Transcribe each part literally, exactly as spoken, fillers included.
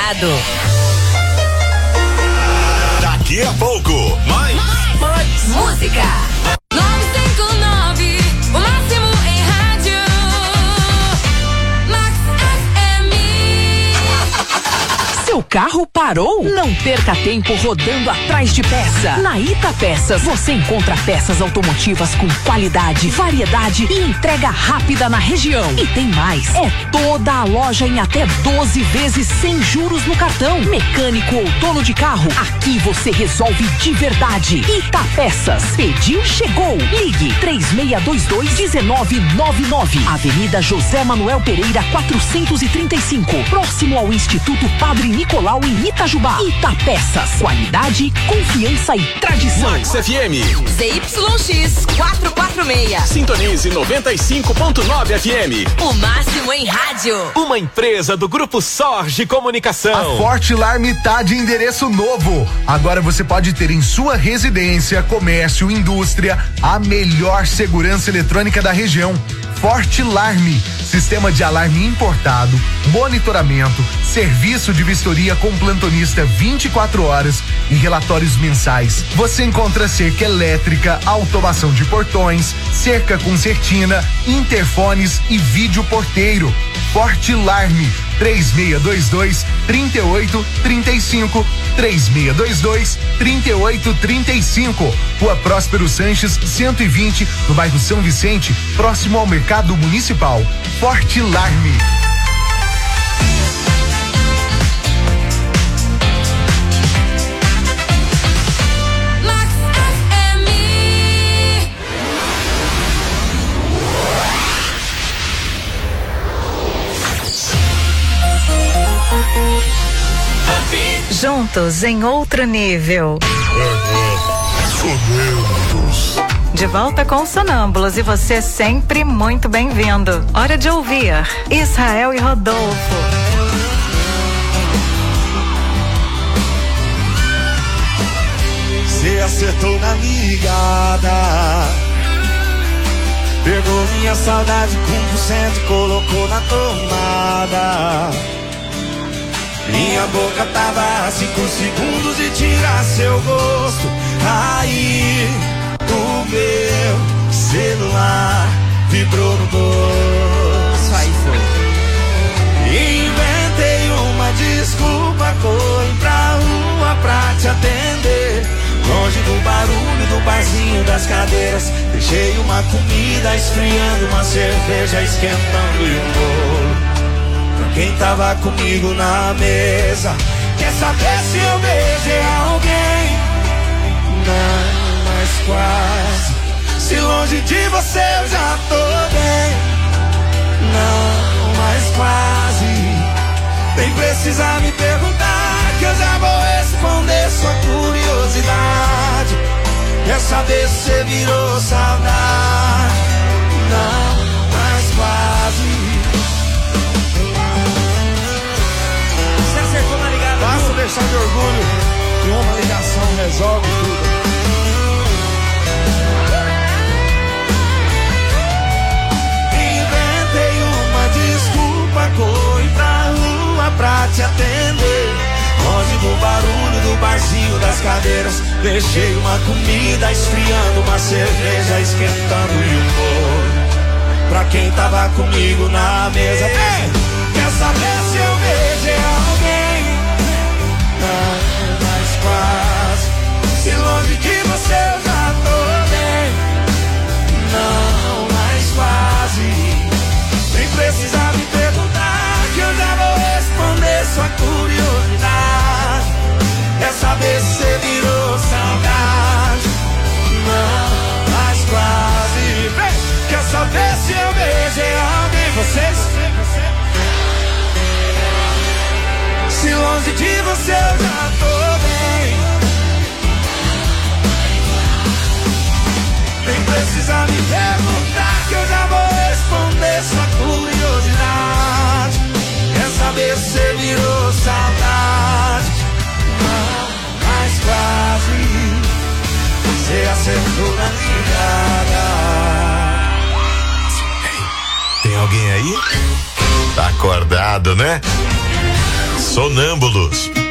Eldorado. Daqui a pouco, mais, mais, mais. Música. nove cinco nove, o máximo em rádio. Max F M. Seu carro parou? Não perca tempo rodando atrás de peça. Na Ita Peças você encontra peças automotivas com qualidade, variedade e entrega rápida na região. E tem mais, é toda a loja em até doze vezes sem juros no cartão. Mecânico ou dono de carro, aqui você resolve de verdade. Ita Peças, pediu, chegou. Ligue três seis dois dois, um nove nove nove. Avenida José Manuel Pereira quatrocentos e trinta e cinco, próximo ao Instituto Padre Nicolau em Itajubá. Ita Peças, qualidade, confiança e tradição. Max F M. Z Y X quatrocentos e quarenta e seis. Sintonize noventa e cinco ponto nove F M. O máximo em rádio. Uma empresa do Grupo Sorge Comunicação. A Fortilarme tá de endereço novo. Agora você pode ter em sua residência, comércio, indústria, a melhor segurança eletrônica da região. Fortilarme, sistema de alarme importado, monitoramento, serviço de vistoria com plantonista vinte e quatro horas e relatórios mensais. Você encontra cerca elétrica, automação de portões, cerca com certina, interfones e vídeo porteiro. Fortilarme, três seis dois dois, três oito três cinco, três seis dois dois, três oito três cinco. Rua Próspero Sanches, cento e vinte, no bairro São Vicente, próximo ao Mercado Municipal. Fortilarme. Juntos em outro nível. De volta com Sonâmbulos e você sempre muito bem-vindo. Hora de ouvir Israel e Rodolfo. Você acertou na ligada, pegou minha saudade com por cento e colocou na tomada. Minha boca tava a cinco segundos de tirar seu gosto. Aí o meu celular vibrou no bolso. Aí foi. Inventei uma desculpa, corri pra rua pra te atender. Longe do barulho do barzinho das cadeiras. Deixei uma comida esfriando, uma cerveja esquentando e um bolo quem tava comigo na mesa. Quer saber se eu beijei alguém? Não, mas quase. Se longe de você eu já tô bem. Não, mas quase. Nem precisa me perguntar, que eu já vou responder sua curiosidade. Quer saber se você virou saudade? Não, mas quase. Basta deixar de orgulho que uma ligação resolve tudo. Inventei uma desculpa, corri pra rua pra te atender. Longe do barulho do barzinho das cadeiras. Deixei uma comida esfriando, uma cerveja esquentando e um bolo pra quem tava comigo na mesa. Ei, quer saber se eu beijei alguém? Não, mas quase. Se longe de você eu já tô bem. Não, mas quase. Nem precisa me perguntar, que eu já vou responder sua curiosidade. Quer saber se você virou saudade? Não, mas quase. Vem. Quer saber se eu beijei alguém? Vocês? Se longe de você eu já tô bem. Nem precisa me perguntar, que eu já vou responder sua curiosidade. Quer saber se você virou saudade? Não, mas quase. Você acertou na ligada. Tem alguém aí? Tá acordado, né? Sonâmbulos.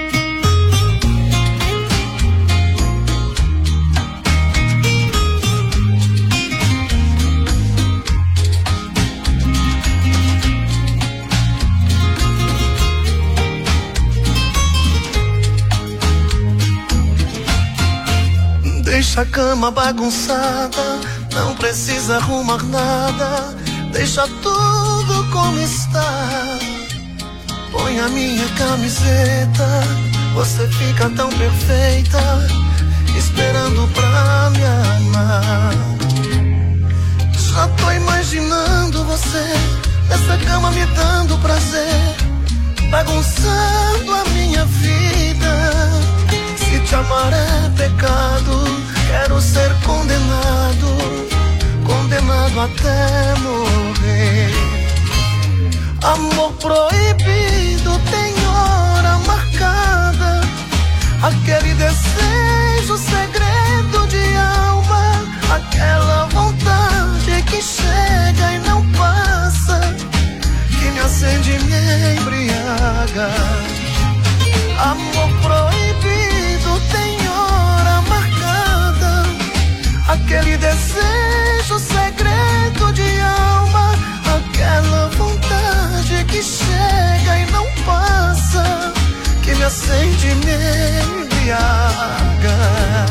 Deixa a cama bagunçada, não precisa arrumar nada, deixa tudo como está. Põe a minha camiseta, você fica tão perfeita, esperando pra me amar. Já tô imaginando você nessa cama me dando prazer, bagunçando a minha vida. Se te amar é pecado, quero ser condenado, condenado até morrer. Amor proibido tem hora marcada, aquele desejo segredo de alma, aquela vontade que chega e não passa, que me acende e me embriaga. Amor proibido tem hora marcada, aquele desejo segredo de alma, aquela vontade que chega e não passa, que me acende e me embriaga.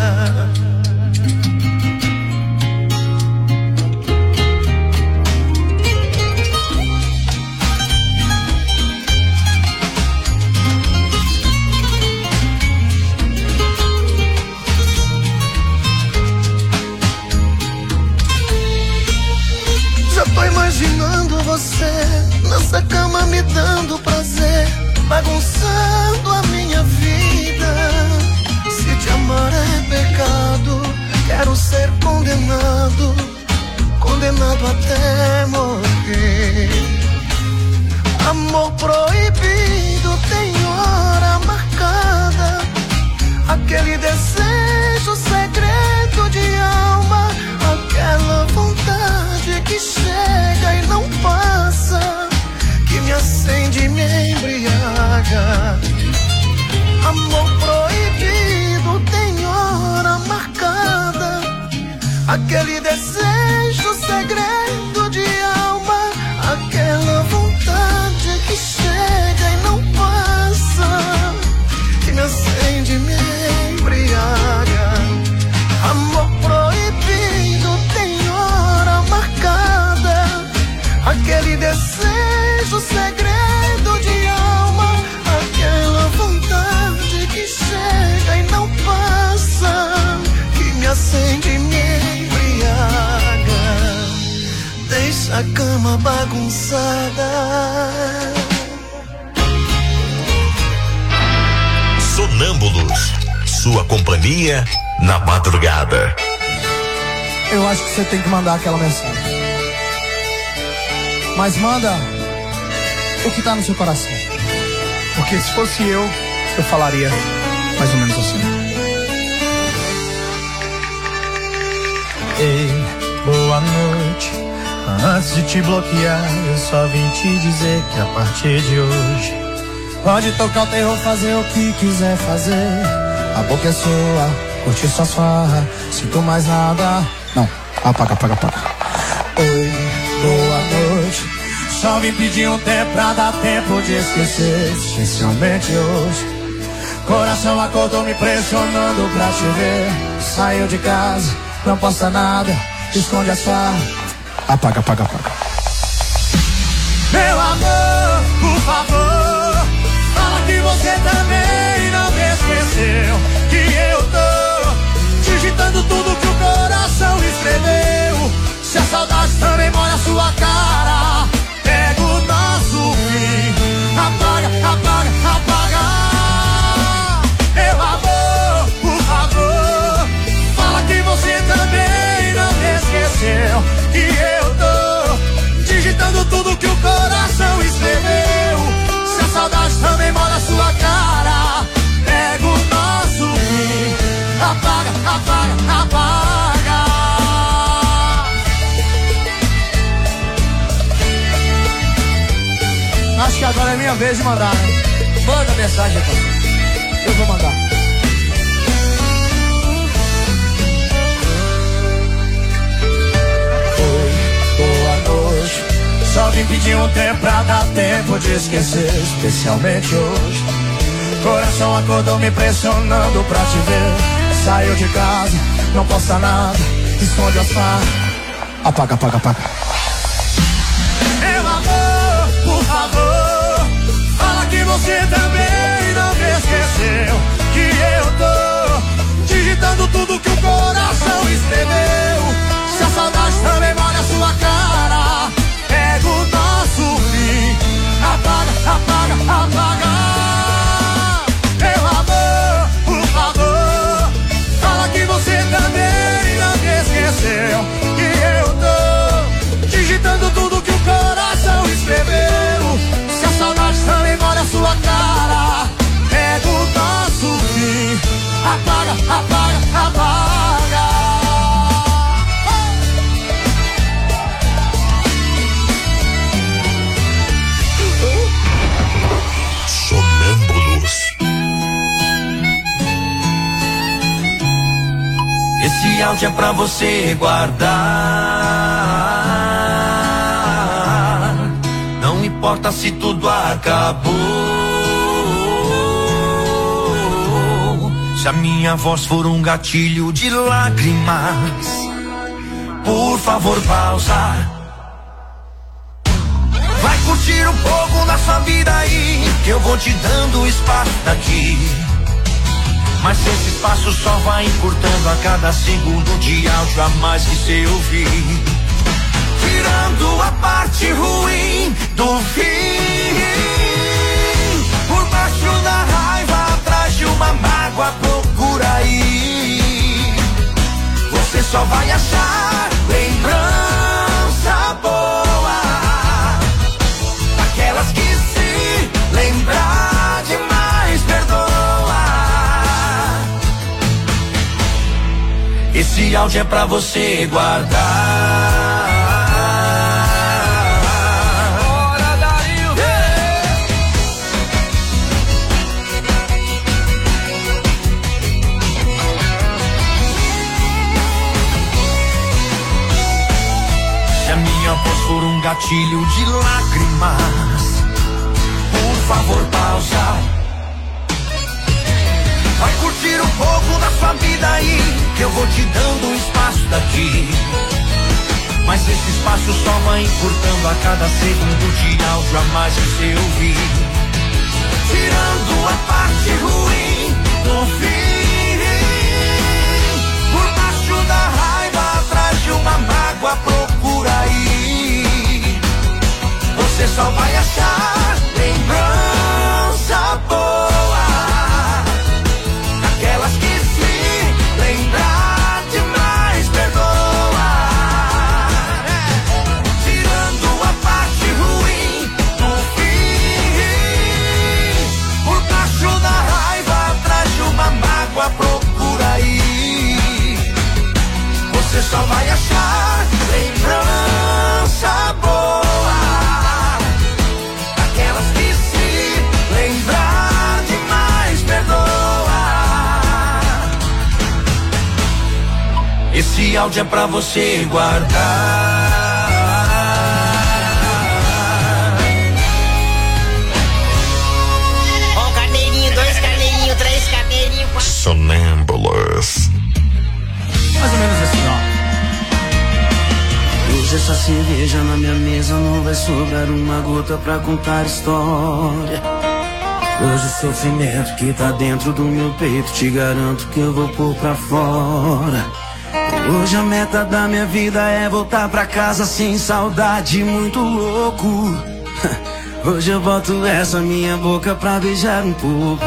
Tô imaginando você nessa cama me dando prazer, bagunçando a minha vida. Se te amar é pecado, quero ser condenado, condenado até morrer. Amor proibido tem hora marcada, aquele desejo segredo de alma, aquela vontade que chega e não passa, que me acende e me embriaga. Amor proibido tem hora marcada, aquele desejo segredo de alma, aquela vontade que chega e não passa, que me acende e me embriaga. Amor proibido tem hora marcada, aquele desejo segredo de alma, aquela vontade que chega e não passa, que me acende e me embriaga. Deixa a cama bagunçada. Sonâmbulos, sua companhia na madrugada. Eu acho que você tem que mandar aquela mensagem, mas manda o que tá no seu coração, porque se fosse eu, eu falaria mais ou menos assim. Ei, boa noite. Antes de te bloquear, eu só vim te dizer que a partir de hoje pode tocar o terror, fazer o que quiser fazer. A boca é sua, curte sua farra, sinto mais nada. Não, apaga, apaga, apaga. Oi, boa noite. Só vim pedir um tempo pra dar tempo de esquecer, especialmente hoje. Coração acordou me pressionando pra te ver. Saiu de casa, não posta nada, esconde as farras. Apaga, apaga, apaga. Meu amor, por favor, fala que você também não me esqueceu, que eu tô digitando tudo que o coração escreveu. Se a saudade também molha a sua cara, pega o nosso fim, apaga, apaga, apaga. Meu amor, por favor, fala que você também não me esqueceu, que eu tô digitando tudo que o coração escreveu. Se a saudade também molha a sua cara, pega o nosso fim, apaga, apaga, apaga. Acho que agora é minha vez de mandar, né? Manda, minha mensagem, parceiro. Eu vou mandar. Oi, boa noite. Só vim pedir um tempo pra dar tempo de esquecer, especialmente hoje. Coração acordou me pressionando pra te ver. Saiu de casa, não posta nada, esconde as farras. Apaga, apaga, apaga. Meu amor, por favor, fala que você também não me esqueceu. Que eu tô digitando tudo que o coração escreveu. Se a saudade também molha a sua cara, pega o nosso fim. Apaga, apaga, apaga. Meu amor, por favor, fala que você também não me esqueceu. Que eu tô digitando tudo que o coração escreveu. Se a saudade também molha a sua cara, pega o nosso fim. Apaga, apaga, apaga. Sonâmbulos. Esse áudio é pra você guardar. Não importa se tudo acabou. Se a minha voz for um gatilho de lágrimas, por favor pausa. Vai curtir um pouco da sua vida aí, que eu vou te dando espaço daqui. Mas esse espaço só vai encurtando a cada segundo de áudio a mais que cê ouvir. Tirando a parte ruim do fim. Por baixo da raiva, atrás de uma mágoa, procura aí. Você só vai achar lembrança boa, aquelas que se lembrar demais perdoa. Esse áudio é pra você guardar. Bora, Dario! Se a minha voz for um gatilho de lágrimas, por favor pausa. Vai curtir um pouco da sua vida aí, que eu vou te dando espaço daqui. Mas esse espaço só vai encurtando a cada segundo de áudio a mais que você ouvir. Tirando a parte ruim do fim. Por baixo da raiva, atrás de uma mágoa, procura aí. Você só vai achar lembrança boa, aquelas que se lembrar demais perdoa. Tirando a parte ruim do fim. Por baixo da raiva, atrás de uma mágoa, procura aí. Você só vai achar lembrança boa, aquelas que se lembrar demais perdoa. Esse áudio é pra você guardar. Um carneirinho, dois carneirinhos, três carneirinhos, quatro. Sonâmbulos. Mais ou menos assim, ó. Hoje essa cerveja na minha mesa não vai sobrar uma gota pra contar história. Hoje o sofrimento que tá dentro do meu peito, te garanto que eu vou pôr pra fora. Hoje a meta da minha vida é voltar pra casa sem saudade, muito louco. Hoje eu boto essa minha boca pra beijar um pouco.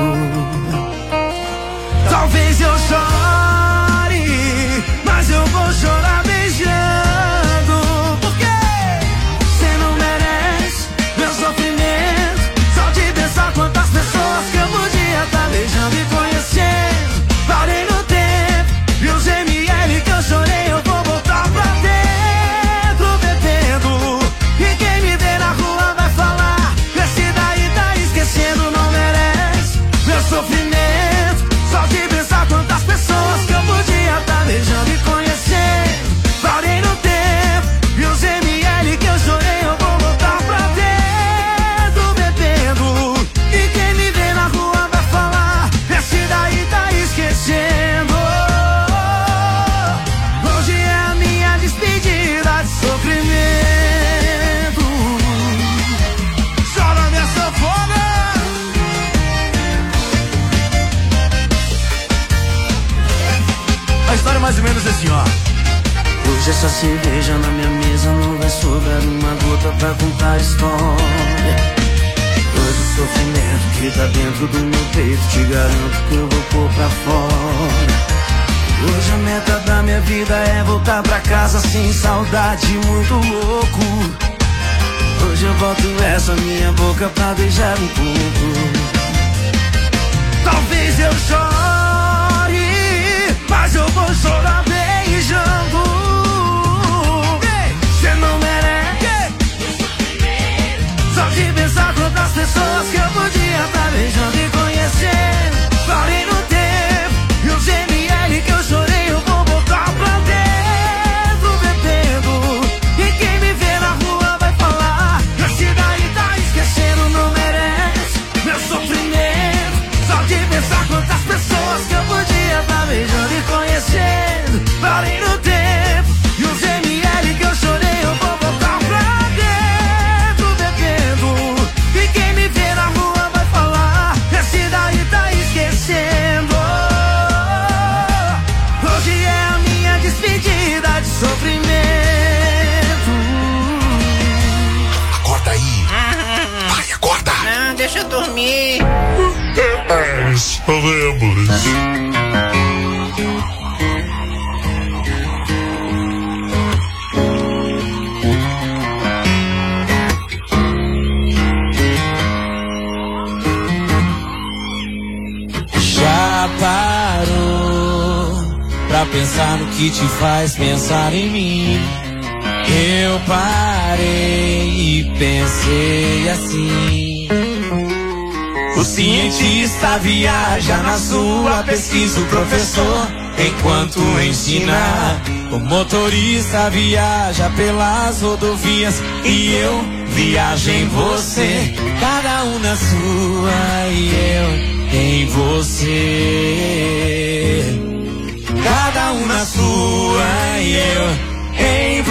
Talvez eu chore, mas eu vou chorar beijando. Porque cê não merece meu sofrimento. Só de pensar quantas pessoas que eu podia tá beijando e conhecendo. Parei no tempo e os M L que eu chorei eu vou voltar pra dentro bebendo. E quem me vê na rua vai falar, esse daí tá esquecendo, não merece menos assim, ó. Hoje essa cerveja na minha mesa não vai sobrar uma gota pra contar história. Hoje o sofrimento que tá dentro do meu peito, te garanto que eu vou pôr pra fora. Hoje a meta da minha vida é voltar pra casa sem saudade, muito louco. Hoje eu boto essa minha boca pra beijar um pouco. Talvez eu chore, mas eu vou chorar beijando. Cê não merece. Só de pensar quantas pessoas que eu podia tá beijando e conhecendo. Parei no tempo e os M L que eu chorei eu vou botar pra dentro bebendo. E quem me vê na rua vai falar, esse daí tá esquecendo, não merece meu sofrimento. Só de pensar quantas pessoas que eu podia tá beijando e conhecendo. Parei no tempo e os M L que eu chorei eu vou botar pra dentro bebendo. E quem me vê na rua vai falar, esse daí tá esquecendo. Hoje é a minha despedida de sofrimento. Acorda aí. Vai, acorda. Não, deixa eu dormir. Sonâmbulos. Já parou pra pensar no que te faz pensar em mim? Eu parei e pensei assim. O cientista viaja na sua pesquisa, o professor enquanto ensina. O motorista viaja pelas rodovias e eu viajo em você. Cada um na sua e eu em você. Cada um na sua e eu em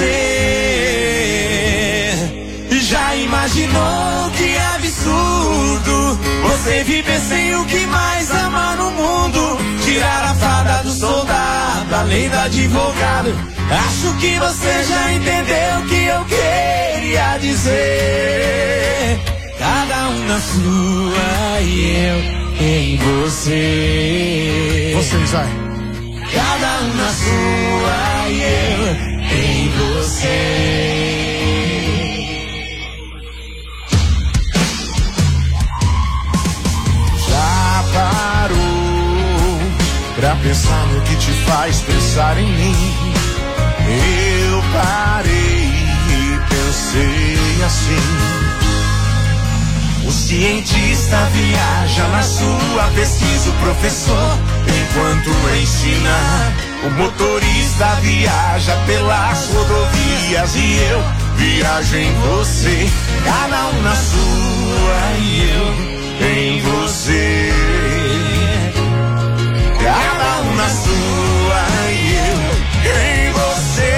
você. Já imaginou que absurdo você viver sem o que mais ama no mundo? Tirar a fada do soldado, a lei do advogado. Acho que você já entendeu o que eu queria dizer. Cada um na sua e eu em você. Vocês, vai. Cada um na sua e eu em você. Já parou pra pensar no que te faz pensar em mim? Eu parei e pensei assim. O cientista viaja na sua pesquisa, o professor enquanto ensina. O motorista viaja pelas rodovias e eu viajo em você. Cada um na sua e eu em você. Cada um na sua e eu em você.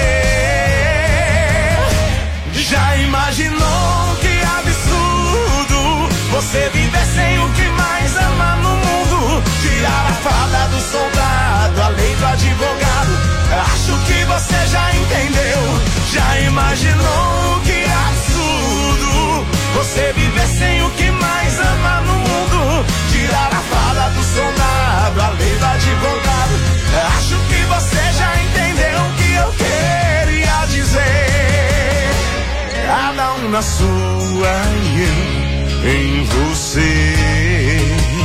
Já imaginou que absurdo você viver sem o que mais ama no mundo? Tirar a fada do soldado, a lei do advogado. Acho que você já entendeu. Já imaginou que absurdo você viver sem o que mais ama no mundo? Tirar a fada do soldado, a lei do advogado. Acho que você já entendeu o que eu queria dizer. Cada um na sua e eu em você.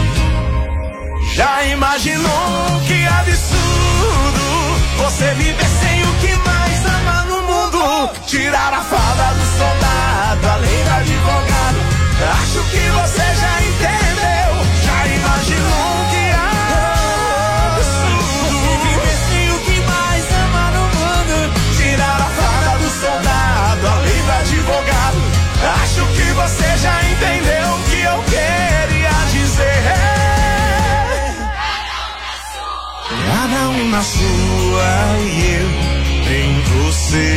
Já imaginou que absurdo você viver sem o que mais ama no mundo? Tirar a fada do soldado, a lei do advogado. Acho que você já entendeu. Já imaginou que absurdo você viver sem o que mais ama no mundo? Tirar a fada do soldado, a lei do advogado. Acho que você já entendeu o que eu queria dizer. Cada um na sua e eu em você.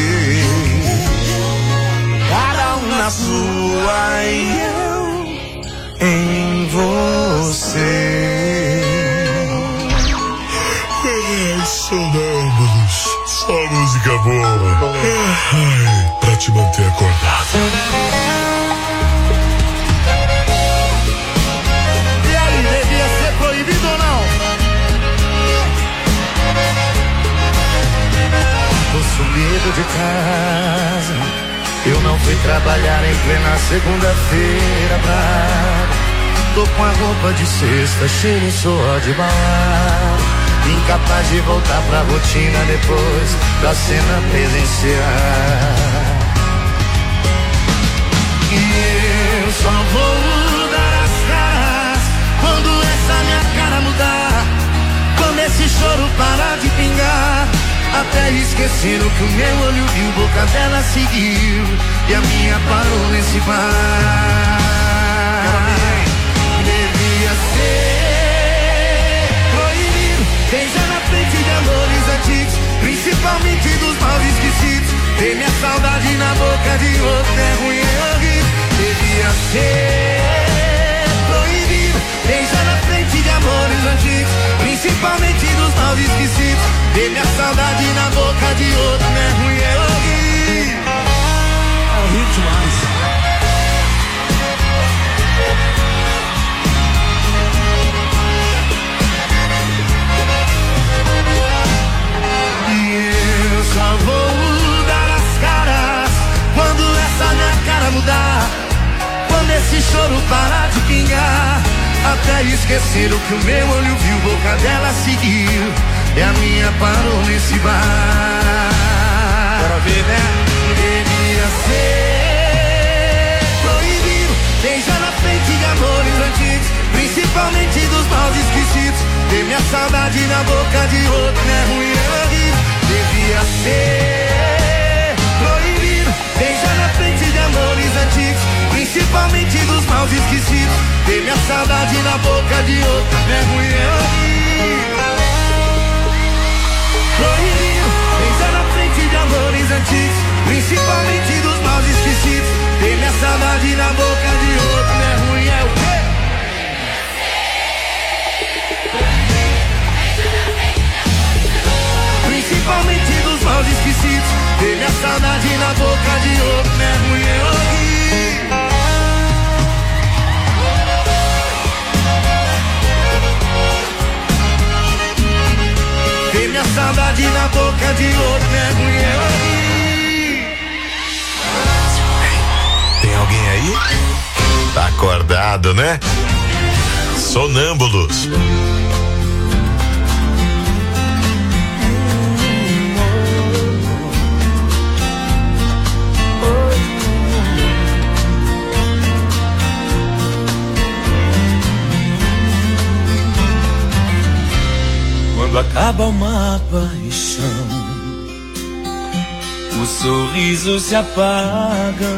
Cada um na sua e eu em você. Sonâmbulos. boa. Ai, pra te manter acordado. E aí, devia ser proibido ou não? Tô sumido de casa, eu não fui trabalhar em plena segunda-feira brava. Tô com a roupa de sexta, cheiro e suor de balada, incapaz de voltar pra rotina depois da cena presencial. E eu só vou dar as caras quando essa minha cara mudar, quando esse choro parar de pingar, até esquecer o que o meu olho viu, boca dela seguiu e a minha parou nesse bar. Devia ser proibido beijar na frente de amores antigos, principalmente dos mal esquecidos. Ter minha saudade na boca de outro é ruim, é horrível. Devia ser proibido beijar na frente de amores antigos, principalmente dos mal esquecidos. Ter minha saudade na boca de outro é ruim, é horrível. É horrível demais. Só vou dar as caras quando essa minha cara mudar, quando esse choro parar de pingar, até esquecer o que o meu olho viu, boca dela seguiu e a minha parou nesse bar. Quero ver, né? Devia ser proibido beijar na frente de amores antigos, principalmente dos mal esquecidos. Ter minha saudade na boca de outro não é ruim, é horrível. Devia ser proibido beijar na frente de amores antigos, principalmente dos mal esquecidos. Ter minha saudade na boca de outro é ruim, é horrível. Proibido beijar na frente de amores antigos, principalmente dos mal esquecidos. Ter minha saudade na boca de outro é ruim, é o quê? Principalmente dos mal esquecidos. Ter minha saudade na boca de outro não é ruim, é horrível. Ter minha saudade na boca de outro não é ruim, é horrível. Tem alguém aí? Tá acordado, né? Sonâmbulos. Quando acaba uma paixão, os sorrisos se apagam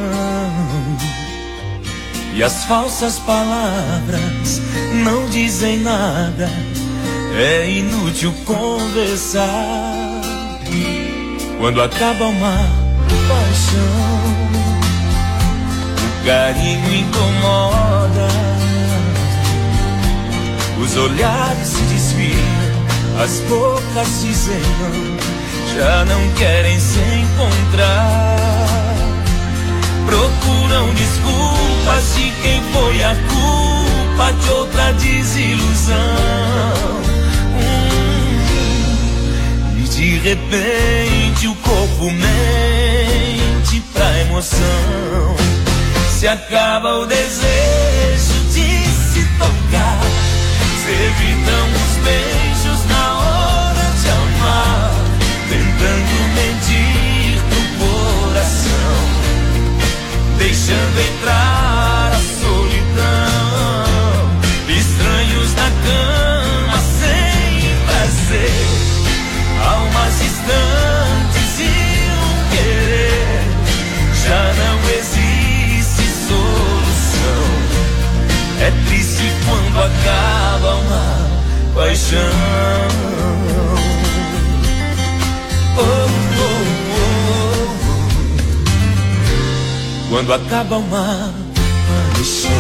e as falsas palavras não dizem nada. É inútil conversar. Quando acaba uma paixão, o carinho incomoda, os olhares se desviam, as bocas se zenam, já não querem se encontrar. Procuram desculpas de quem foi a culpa de outra desilusão. Hum, e de repente o corpo mente pra emoção. Se acaba o desejo de se tocar, se evitam os beijos na hora de amar, tentando mentir no coração, deixando entrar a solidão. Estranhos na cama sem prazer, almas distantes e um querer. Já não existe solução. É triste quando acaba uma paixão. Oh, oh, oh. Quando acaba uma paixão,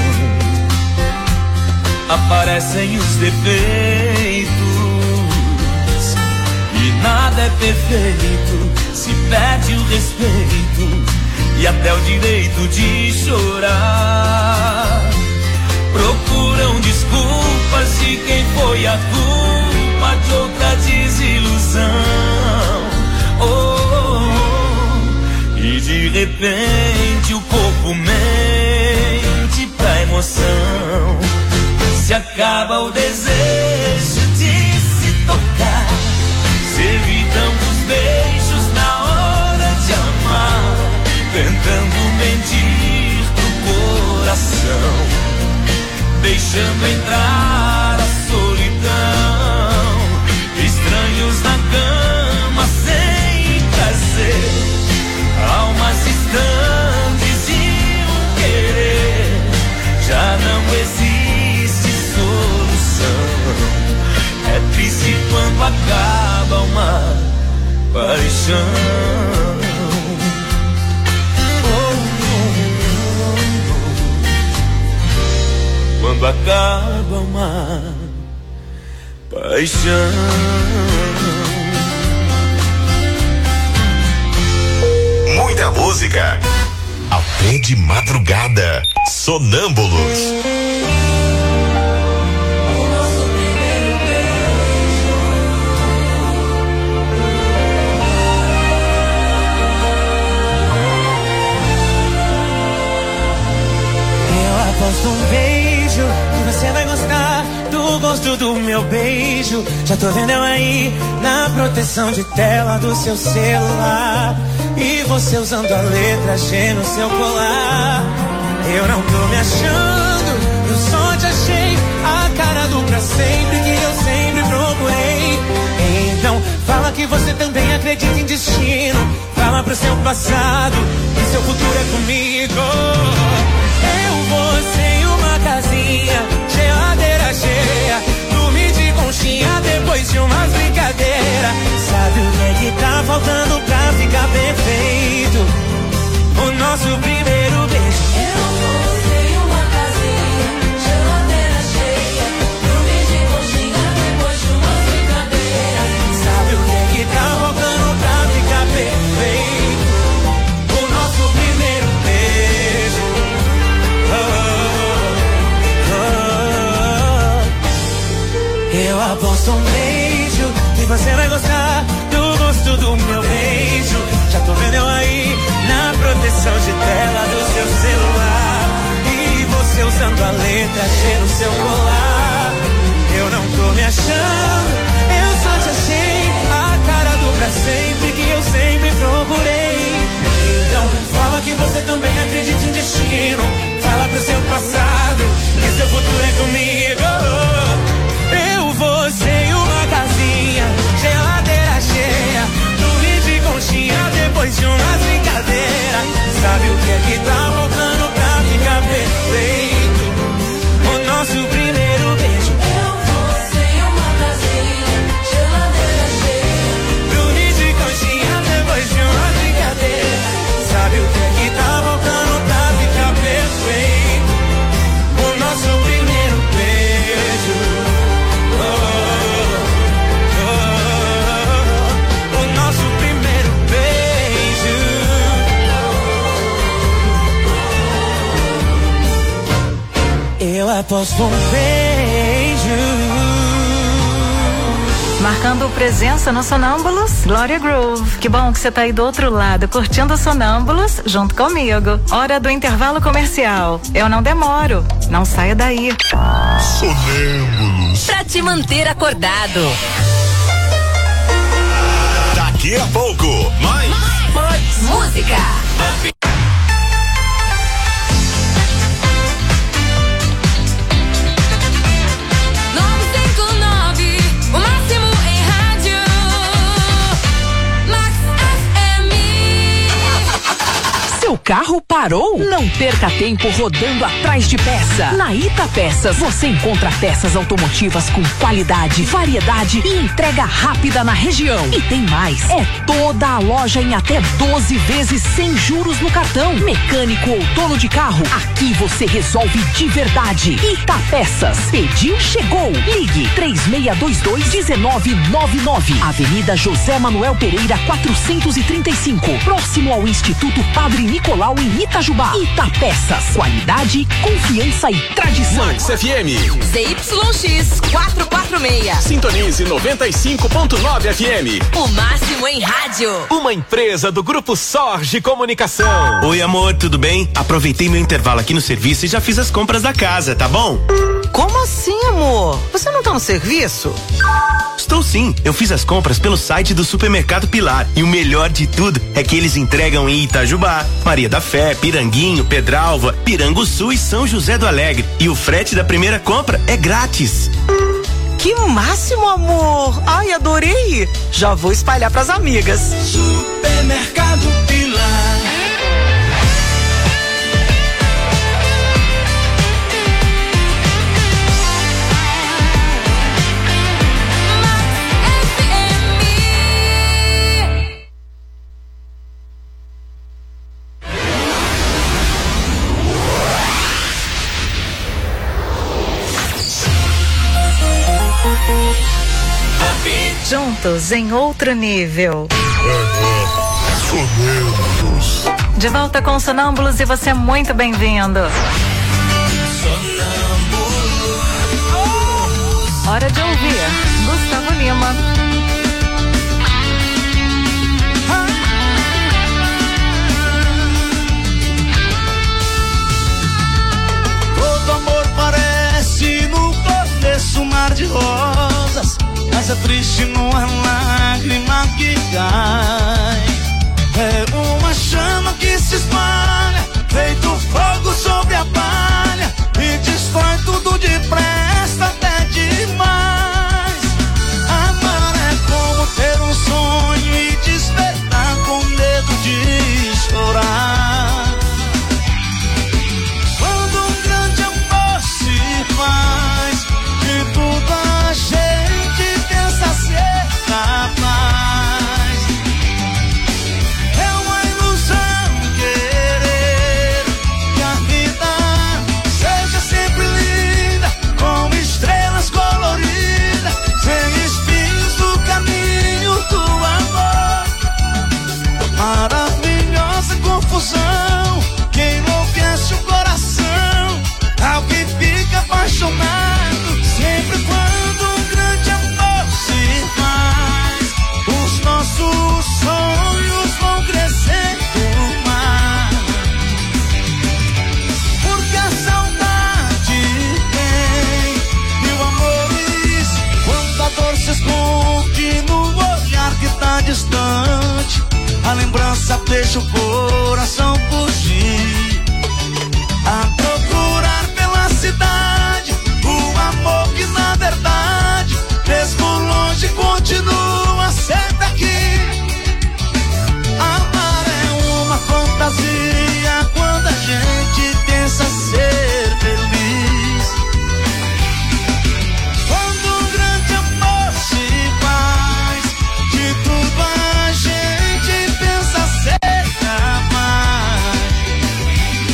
aparecem os defeitos e nada é perfeito, se perde o respeito e até o direito de chorar. Procuram desculpas de quem foi a culpa de outra desilusão. Oh, oh, oh. E de repente o corpo mente pra emoção. Se acaba o desejo de se tocar, se evitam os beijos na hora de amar, tentando mentir pro coração, deixando entrar a solidão. Estranhos na cama sem prazer, almas distantes e um querer. Já não existe solução. É triste quando acaba uma paixão. Quando acaba uma paixão. Muita música até de madrugada. Sonâmbulos. Eu aposto um beijo que você vai gostar do gosto do meu beijo. Já tô vendo eu aí na proteção de tela do seu celular, e você usando a letra G no seu colar. Eu não tô me achando, eu só te achei a cara do pra sempre que eu sempre procurei. Então fala que você também acredita em destino. Fala pro seu passado que seu futuro é comigo. Eu, você e uma casinha, geladeira cheia, dormir de conchinha depois de umas brincadeiras. Sabe o que é que tá faltando pra ficar perfeito? O nosso primeiro beijo. Eu, você e uma casinha, geladeira cheia, dormir de conchinha depois de umas brincadeiras. Sabe o que é que tá faltando pra ficar perfeito? O nosso primeiro beijo. Eu aposto um beijo que você vai gostar do gosto do meu beijo. Já tô vendo eu aí na proteção de tela do seu celular, e você usando a letra G no seu colar. Eu não tô me achando, eu só te achei a cara do pra sempre que eu sempre procurei. Então fala que você também acredita em destino. Fala pro seu passado que seu futuro é comigo. Eu, você e uma casinha, geladeira cheia, dormir de conchinha depois de umas brincadeiras. Sabe o que é que tá faltando pra ficar perfeito? O nosso primeiro beijo. Eu, você e uma casinha, geladeira cheia, dormir de conchinha depois de umas brincadeiras. Sabe o que é que tá faltando pra ficar perfeito? O nosso primeiro beijo. Eu aposto um beijo. Marcando presença no Sonâmbulos, Glória Groove. Que bom que você tá aí do outro lado, curtindo Sonâmbulos junto comigo. Hora do intervalo comercial. Eu não demoro, não saia daí. Sonâmbulos. Pra te manter acordado. Daqui a pouco, mais, mais, mais música. Seu carro parou? Não perca tempo rodando atrás de peça. Na Ita Peças você encontra peças automotivas com qualidade, variedade e entrega rápida na região. E tem mais, é toda a loja em até doze vezes sem juros no cartão. Mecânico ou dono de carro, aqui você resolve de verdade. Ita Peças, pediu, chegou. Ligue três seis dois dois, um nove nove nove. Avenida José Manuel Pereira quatrocentos e trinta e cinco, próximo ao Instituto Padre Nicolau em Itajubá. Ita Peças, qualidade, confiança e tradição. Max F M Z Y X quatrocentos e quarenta e seis. Sintonize noventa e cinco ponto nove F M. O máximo em rádio. Uma empresa do Grupo Sorge Comunicação. Oi, amor, tudo bem? Aproveitei meu intervalo aqui no serviço e já fiz as compras da casa, tá bom? Como assim, amor? Você não tá no serviço? Estou sim, eu fiz as compras pelo site do Supermercado Pilar e o melhor de tudo é que eles entregam em Itajubá, Maria da Fé, Piranguinho, Pedralva, Piranguçu e São José do Alegre. E o frete da primeira compra é grátis. Que máximo, amor! Ai, adorei! Já vou espalhar pras amigas. Supermercado Pilar. Juntos em outro nível. De volta com Sonâmbulos e você é muito bem-vindo. Hora de ouvir Gustavo Lima. Todo amor parece no começo um mar de rosas, mas é triste numa lágrima que cai. É uma chama que se espalha, feito fogo sobre a palha, e destrói tudo depressa, até demais. Amar é como ter um sonho e despertar com medo de chorar. Quando um grande amor se faz, de tudo a gente pensa ser capaz. É uma ilusão querer que a vida seja sempre linda, com estrelas coloridas, sem espinhos do caminho do amor. Maravilhosa confusão que enlouquece o coração. Alguém fica apaixonado sempre quando um grande amor se faz. Os nossos sonhos vão crescendo mais, porque a saudade tem mil amores. Quando a dor se esconde no olhar que tá distante, a lembrança deixa o coração fugir, a procurar pela cidade o amor que na verdade, mesmo longe, continua sempre aqui. Amar é uma fantasia quando a gente pensa ser feliz. Quando um grande amor se faz, de tudo a gente pensa ser capaz.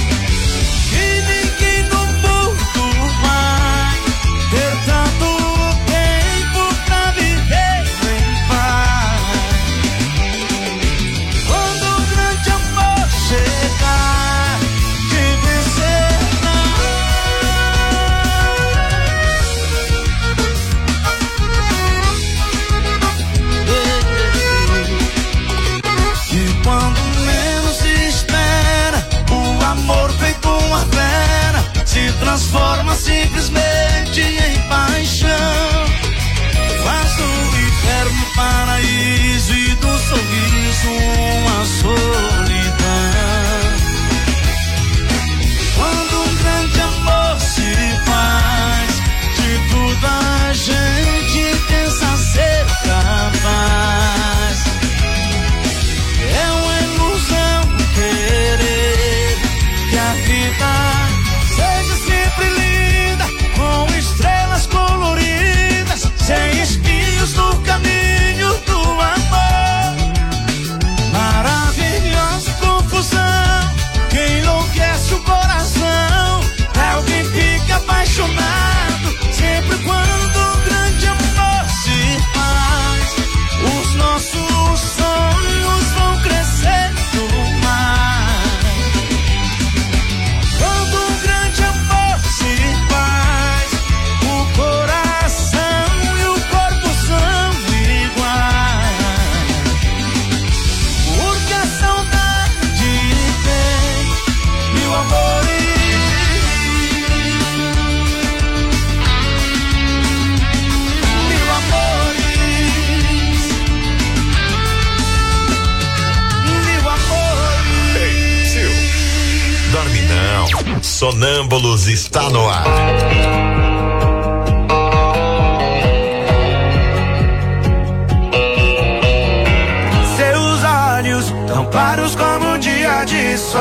Sonâmbulos está no ar. Seus olhos tão claros como um dia de sol.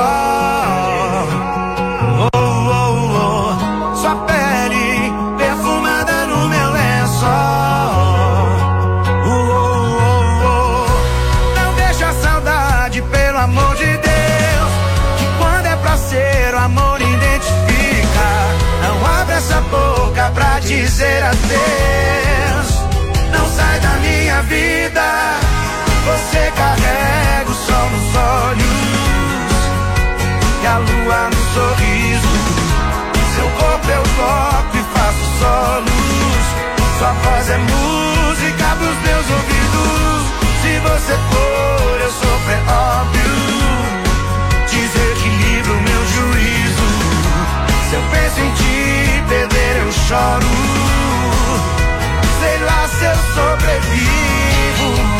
Oh, oh, oh. Sua pele perfumada no meu lençol. Oh, oh, oh. Não deixa a saudade, pelo amor de Deus, que quando é pra ser o amor identifica. Não abre essa boca pra dizer adeus. Não sai da minha vida. Você carrega o sol nos olhos e a lua no sorriso. Seu corpo eu toco e faço solos. Sua voz é música pros meus ouvidos. Se você for, eu sofro, é óbvio. Desequilibro meu juízo. Se eu penso em te perder, eu choro. Sei lá se eu sobrevivo.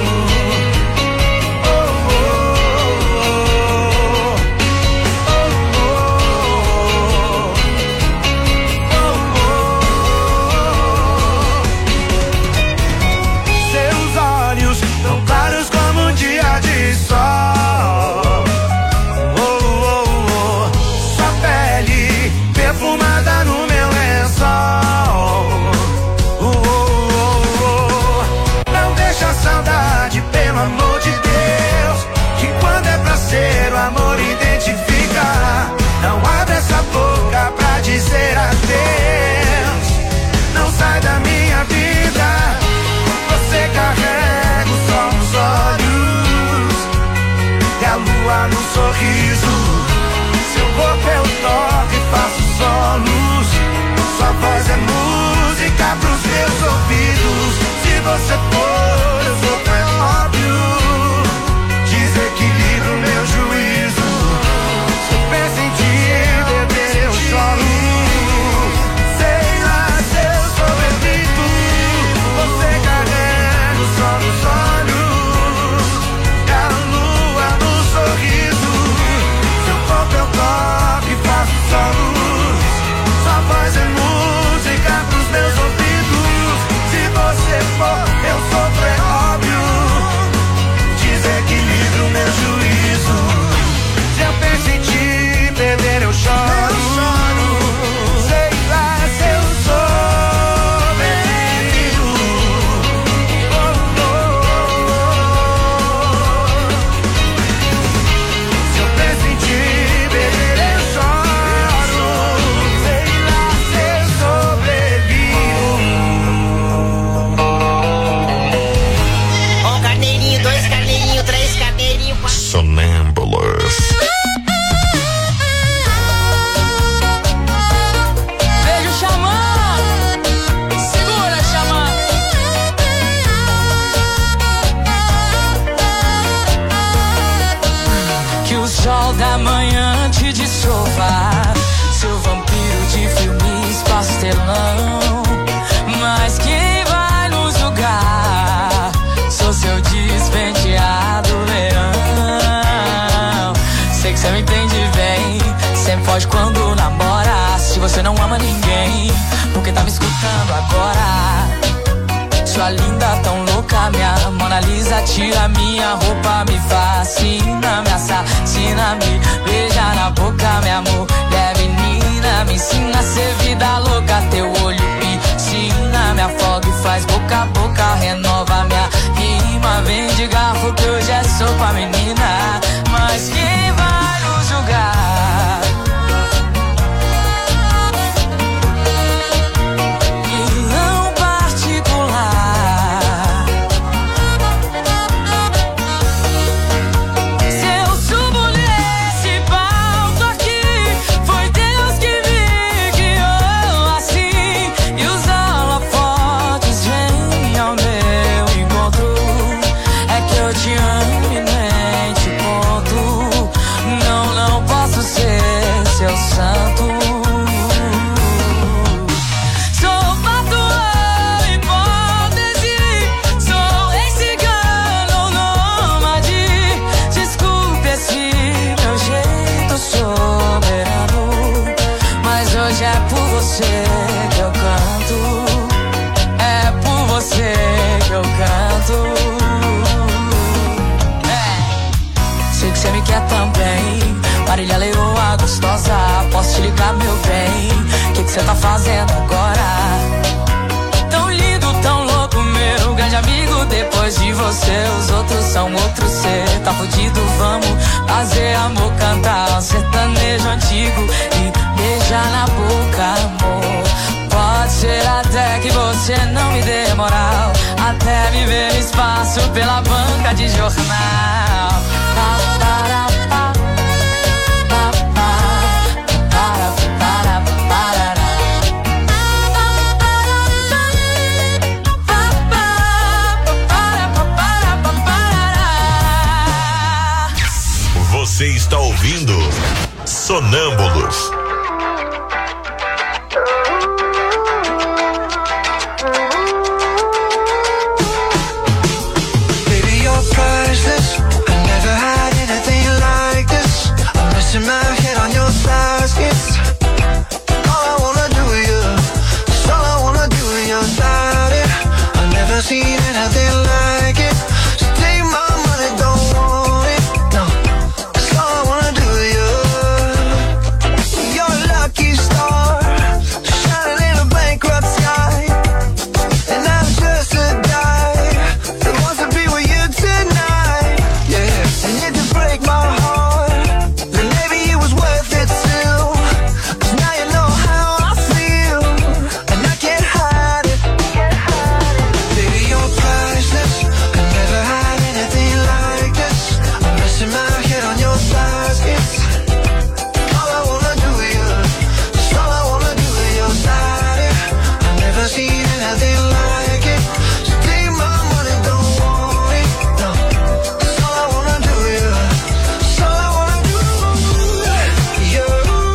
O amor identifica. Não abre essa boca pra dizer adeus. Não sai da minha vida. Você carrega o sol nos olhos e a lua no sorriso. Seu corpo eu toco e faço solos. Sua voz é música pros meus ouvidos. Se você for, eu sou, é óbvio. Desequilibro meu juízo. Se eu penso em te beber, eu choro. Sei lá se eu sobrevivo. Você carrega o sol nos olhos e a lua no sorriso. Seu corpo eu toco e faço solos. Sua voz é música pros meus ouvidos. Se você for, eu sofro, é óbvio. Desequilibro meu juízo. Se eu penso em te perder, eu choro. Sei lá se eu sobrevivo. Oh, oh. Se eu penso em te perder, eu choro. Sei lá se eu sobrevivo. Um carneirinho, dois carneirinhos, três carneirinhos, quatro. Sonâmbulos. Beijo, Xamã. Segura, Xamã. Que o sol da manhã te desova. Seu vampiro de filmes pastelão. Mas quem vai nos julgar? Sou seu despenteado leão. Sei que cê me entende bem. Sempre foge quando namora. Se você não ama ninguém, por que tá me escutando agora? Sua linda tão louca, minha Mona Lisa. Tira minha roupa, me fascina, me assassina, me beija na boca, minha mulher menina. Me ensina a ser vida louca, teu olho piscina. Me afoga e faz boca a boca, renova minha rima. Vem de garfo que hoje é sopa, menina. Mas quem vai nos julgar? Vilão particular. Se eu subo nesse palco aqui, foi Deus que me guiou assim. E os holofotes vêm ao meu fazendo agora? Tão lindo, tão louco, meu grande amigo. Depois de você, os outros são outro ser. Tá fudido, vamos fazer amor, cantar um sertanejo antigo e beijar na boca, amor. Pode ser até que você não me dê moral, até me ver no espaço pela banca de jornal. Pa, para, pa, pa, pa, para, para, parará. Você está ouvindo Sonâmbulos. Seen anything like it. So take my money, don't want it. No, 'cause all I wanna do is you. You're a lucky star, shining in a bankrupt sky. And I'm just a guy that wants to be with you tonight. Yeah, and if you break my heart, then maybe it was worth it still. 'Cause now you know how I feel, and I can't hide it. You're priceless. I never had anything like this. I'm resting my head on your thighs. It's all I wanna do with you. It's all I wanna do with your body. I've never seen anything like it. So take my money, don't want it. No, it's all I wanna do with you. It's all I wanna do with you.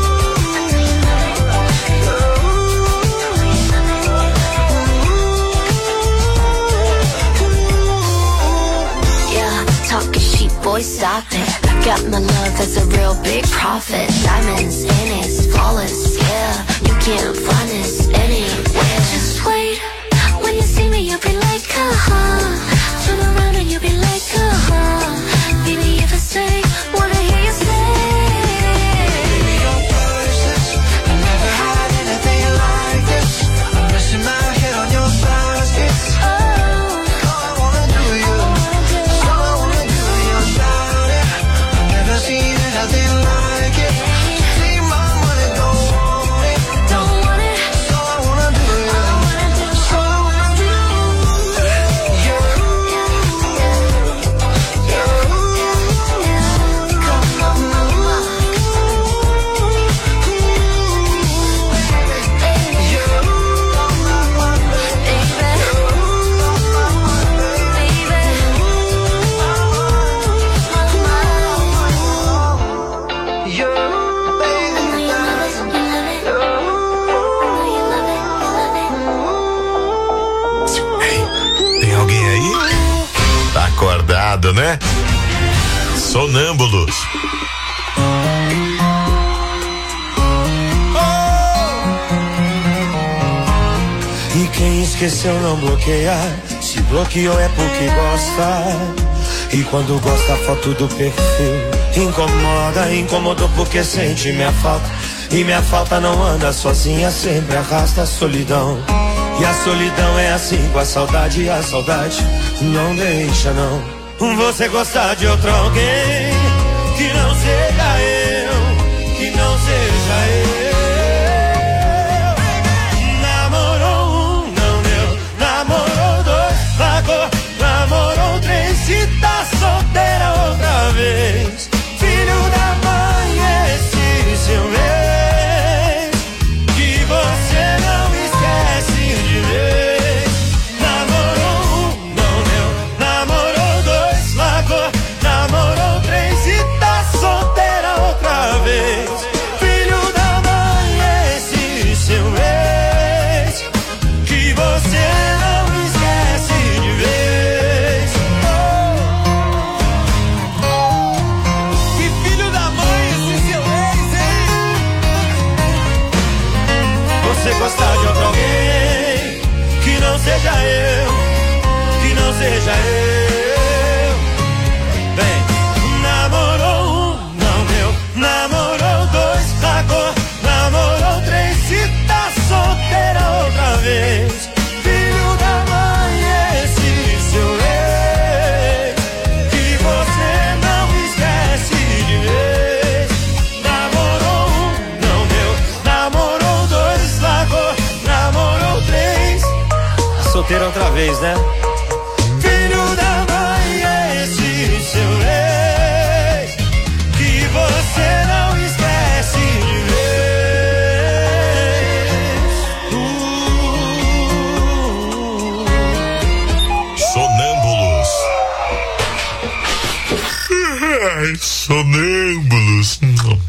Talking sheep, boy, stop it. Got my love, that's a real big profit. Diamonds in it, flawless, yeah. You can't find this anywhere. Just wait, when you see me, you'll be like, uh-huh. Turn around and you'll be like, uh-huh. Baby, if I say, wanna hear you say. Baby, you're priceless. I never had anything like this. I'm resting my head on your thighs. It's all I wanna do with you. It's all I wanna do with your body. I've never seen anything like it. Take my money, don't want it. Don't want it. It's all I wanna do with you. It's all I wanna do. You, you, come on, mama. Tem alguém aí? Tá acordado, né? Sonâmbulos. E quem esqueceu não bloqueia. Se bloqueou é porque gosta. E quando gosta a foto do perfil incomoda, incomodou porque sente minha falta. E minha falta não anda sozinha, sempre arrasta a solidão. E a solidão é assim com a saudade, e a saudade não deixa não. Você gostar de outro alguém que não seja eu, que não seja eu. Namorou um, não deu. Namorou dois, largou. Namorou três, se tá solteira outra vez. Filho da mãe, esse seu ex, que você não esquece de vez. Namorou um, não deu. Namorou dois, largou. Namorou três, se tá solteira outra vez. Filho da mãe, esse seu ex, que você não esquece de vez. Que filho da mãe, esse seu ex, hein? Você gostar de outro alguém que não seja eu, que não seja eu. Bem, namorou um, não deu. Namorou dois, largou. Namorou três, se tá solteira solteira outra vez, né? Filho da mãe, é esse seu ex que você não esquece de vez. Uh. Sonâmbulos. Ai, sonâmbulos.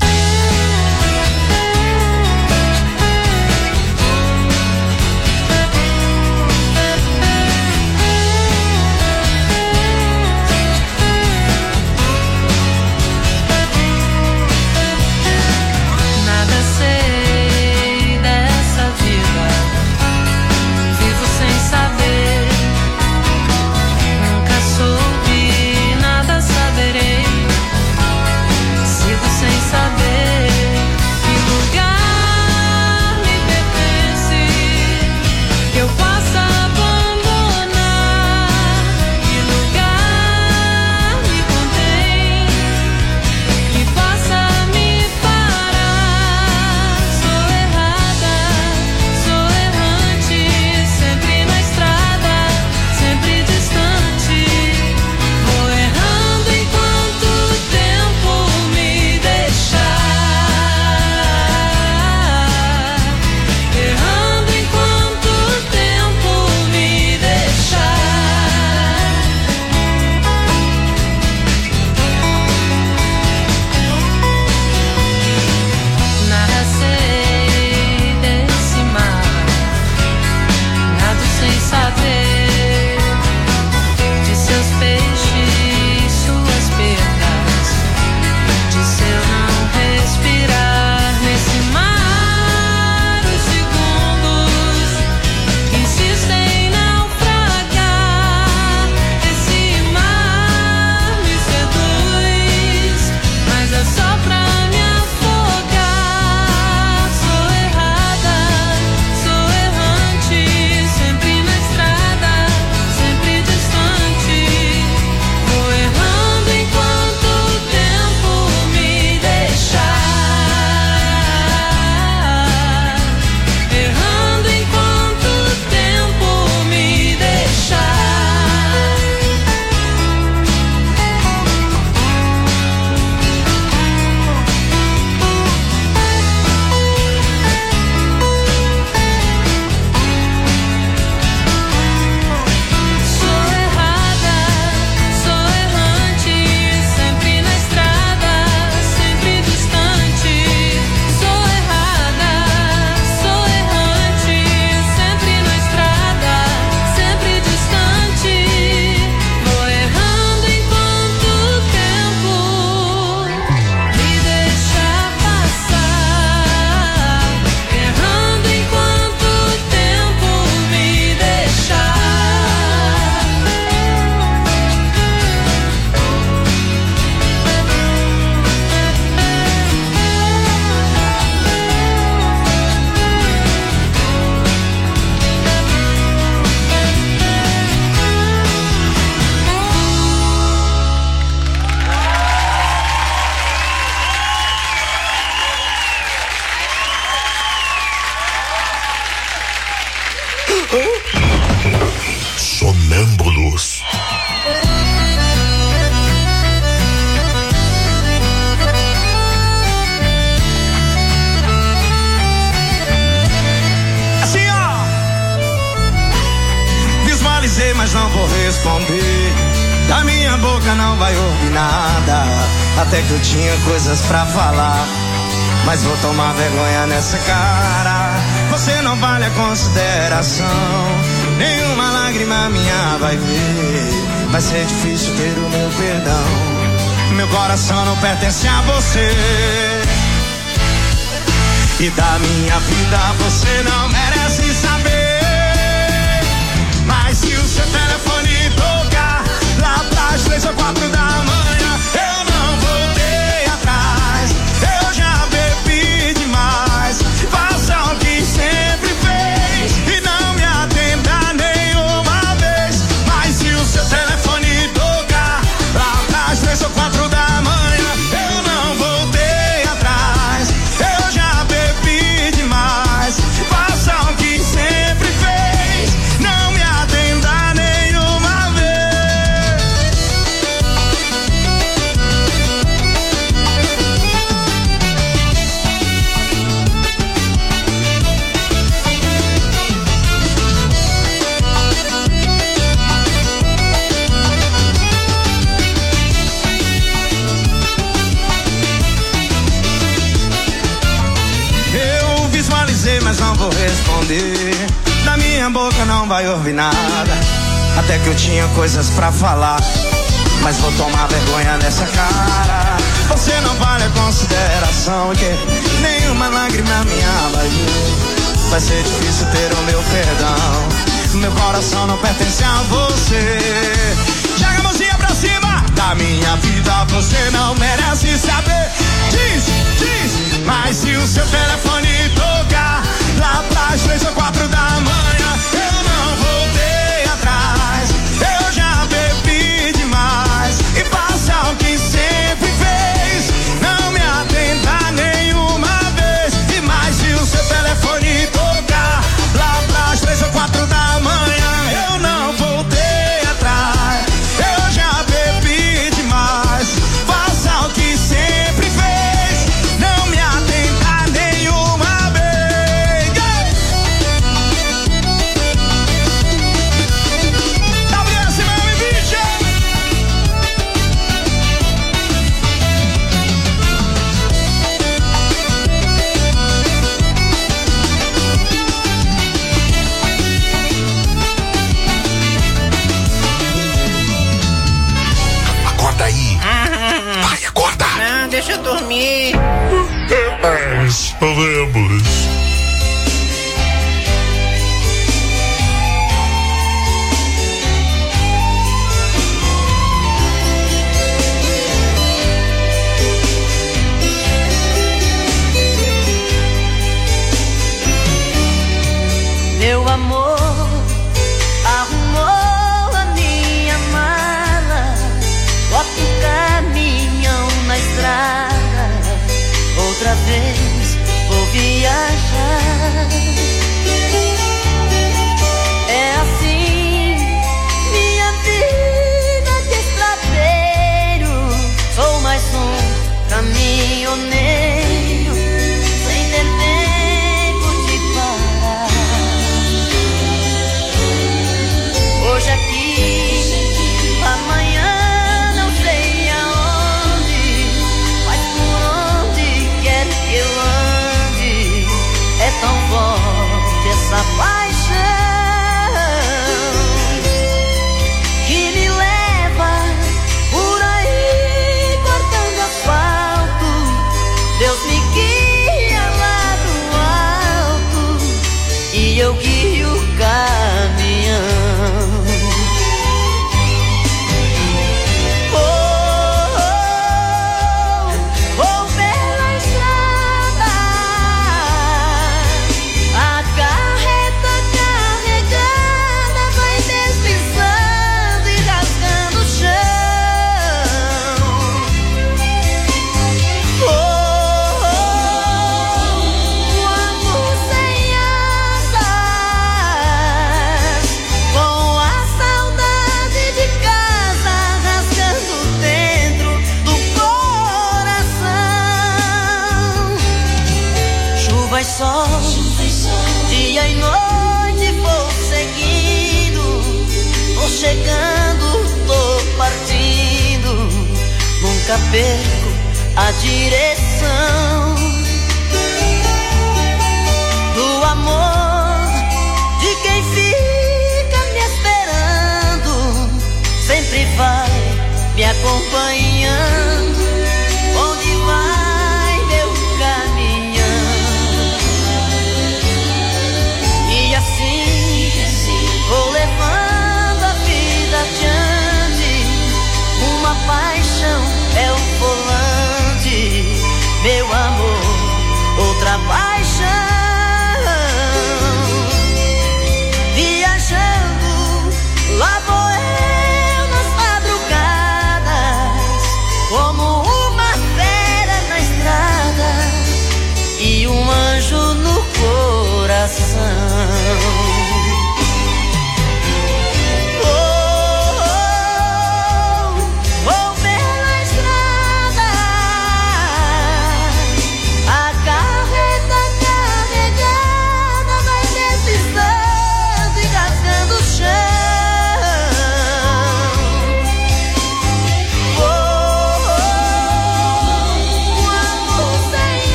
Sonâmbulos. Assim, ó. Visualizei, mas não vou responder. Da minha boca não vai ouvir nada. Até que eu tinha coisas pra falar, mas vou tomar vergonha nessa cara. Você não vale a consideração. Nenhuma lágrima minha vai ver. Vai ser difícil ter o meu perdão. Meu coração não pertence a você. E da minha vida você não merece saber. Mas se o seu telefone tocar lá pras três ou quatro da manhã, eu não voltei atrás. Eu já bebi demais. Faça o que sempre fez e não me atenda nenhuma vez. Mas se o seu telefone tocar lá pras três ou quatro da manhã, eu não voltei atrás. Eu já bebi demais. Faça o que vai ouvir nada. Até que eu tinha coisas pra falar, mas vou tomar vergonha nessa cara. Você não vale a consideração, que nenhuma lágrima minha vai vir. Vai ser difícil ter o meu perdão. Meu coração não pertence a você. Joga a mãozinha pra cima. Da minha vida você não merece saber. Diz, diz, mas se o seu telefone tocar lá pras três ou quatro da manhã, eu não voltei atrás. Eu já bebi demais e faça o que sempre fez. Não me atenda nenhuma vez. E mais se o seu telefone tocar lá pras três ou quatro da manhã, eu não voltei atrás. Eu já bebi demais. Faça o que sempre fez. Não me atenda nenhuma vez. W S M Bicha. Acorda aí. Vai, acorda. Não, deixa eu dormir. Podemos. Meu amor arrumou a minha mala, bota o caminhão na estrada, outra vez vou viajar. É assim minha vida de estradeiro, sou mais um caminhoneiro, sem ter tempo de parar. Hoje aqui, amanhã não sei aonde, mas por onde quer que eu ande, é tão forte essa paixão que me leva por aí cortando asfalto. Deus me guia lá do alto e eu guio o caminhão. Sol, dia e noite vou seguindo, vou chegando, tô partindo, nunca perco a direção do amor de quem fica me esperando, sempre vai me acompanhando, onde vai meu caminhão. E assim vou levando a vida adiante, uma paixão é o volante, meu amor, outra paixão. Viajando, lá vou eu nas madrugadas, como um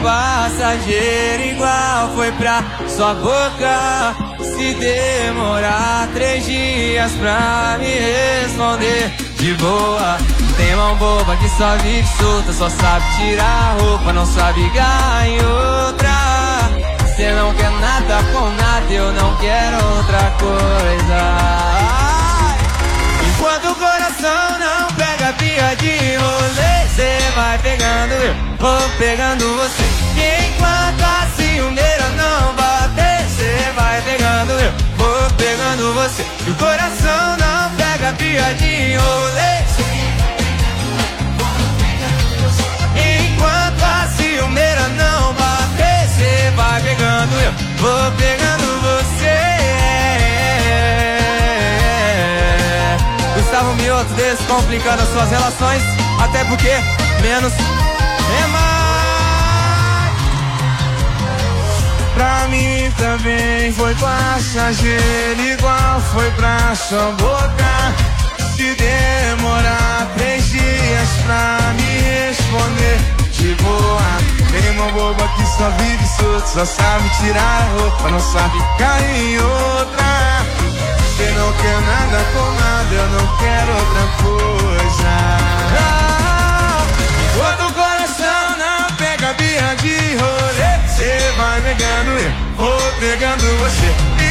passageiro igual foi pra sua boca. Se demorar três dias pra me responder de boa. Tem mão boba que só vive solta, só sabe tirar a roupa, não sabe ligar em outra. Cê não quer nada com nada, eu não quero outra coisa. Enquanto o coração não pega pia de rolê, cê vai pegando eu, vou pegando você. E enquanto a ciumeira não bater, cê vai pegando eu, vou pegando você. E o coração não pega pia de rolê. Enquanto a ciumeira não bater, cê vai pegando eu, vou pegando você. Gustavo Mioto, descomplicando as suas relações, até porque menos é mais. Pra mim também foi passageiro igual foi pra sua boca. Se demorar três dias pra me responder de boa. Tem uma boba que só vive solto, só sabe tirar a roupa, não sabe cair em outra. Você não quer nada com nada, eu não quero outra coisa. Ah, enquanto o coração não pega birra de rolê, cê vai pegando eu, vou pegando você.